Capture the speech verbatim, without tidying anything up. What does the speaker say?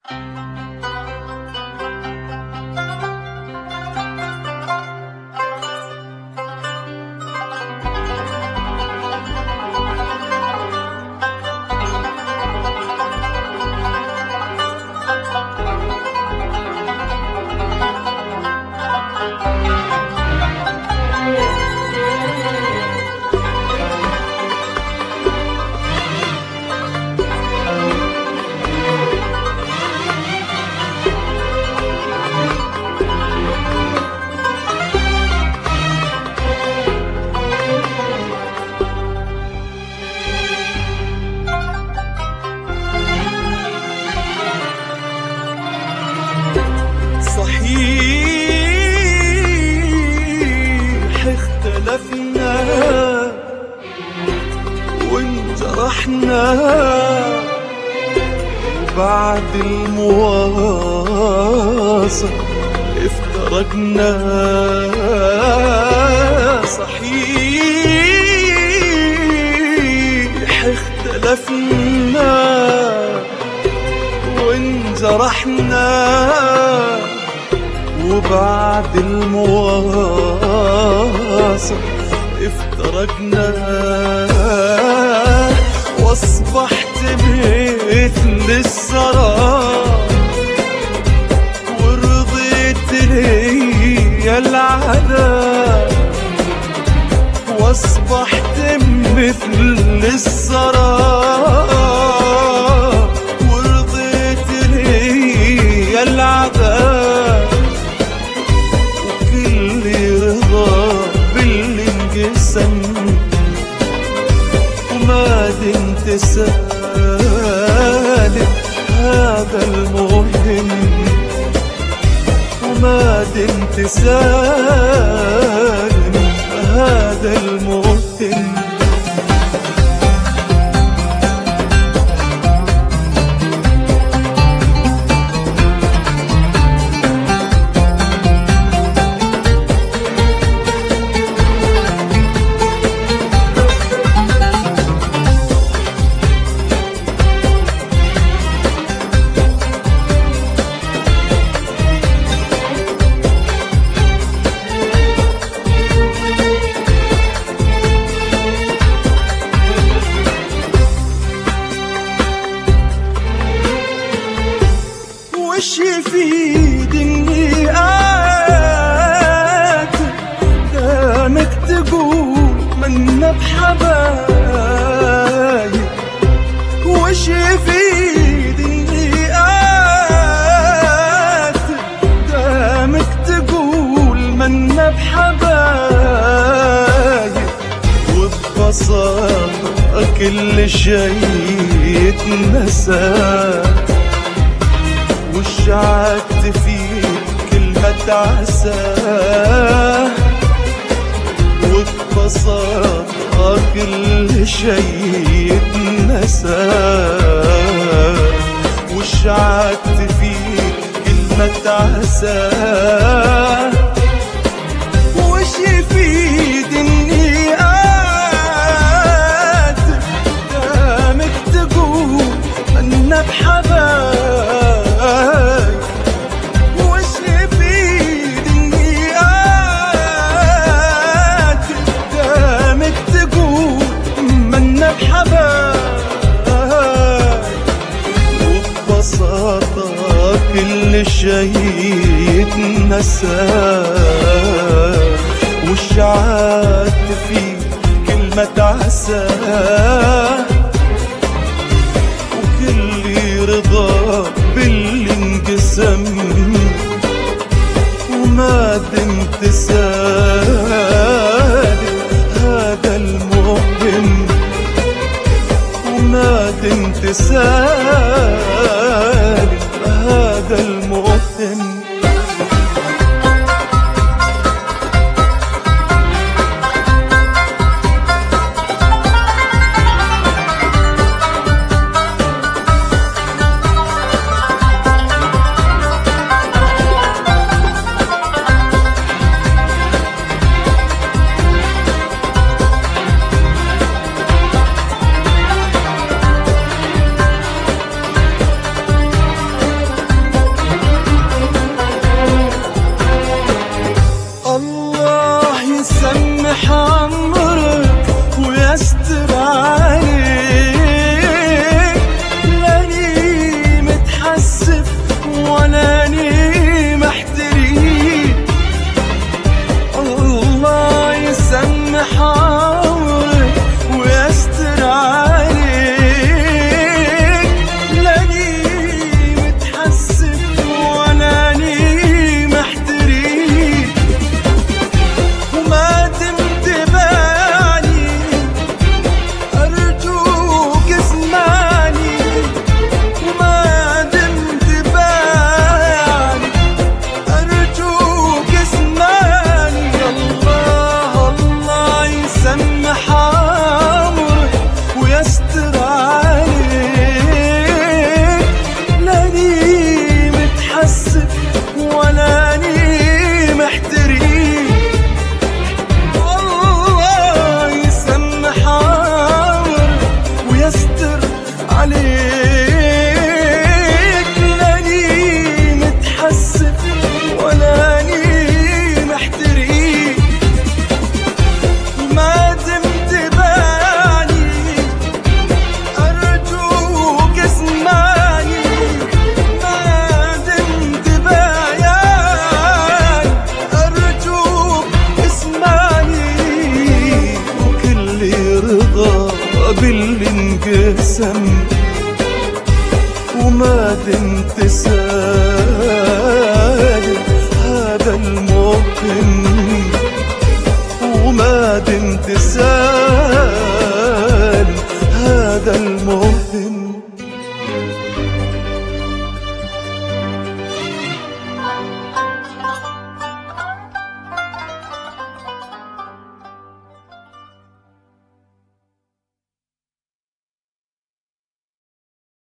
اختلفنا وانجرحنا وبعد المواصل افترقنا. صحيح اختلفنا وانجرحنا وبعد المواصل افترقنا. واصبحت مثل السراب ورضيت لي العذاب. واصبحت مثل السراب ورضيت لي العذاب. وما دمت سالم هذا المهم. وما دمت سالم هذا المهم. وش يفيد اني آتي دامك تقول منا بحبايب. وش يفيد اني آتي دامك تقول منا بحبايب. وببساطة كل شي يتنسى وشعدت فيك كلمة عسى. وببساطة كل شي يتنسى وشعدت فيك كلمة عسى. وش يفيد اني آتي دامك تقول منا بحبايب. وش يفيد اني آتي دامك تقول منا بحبايب. وببساطة كل شي يتنسى وشعدت فيه كلمة عسى. وكل رضا باللي انقسم. وما دمت سالم هذا المهم. وما دمت سالم هذا المهم. الحساب.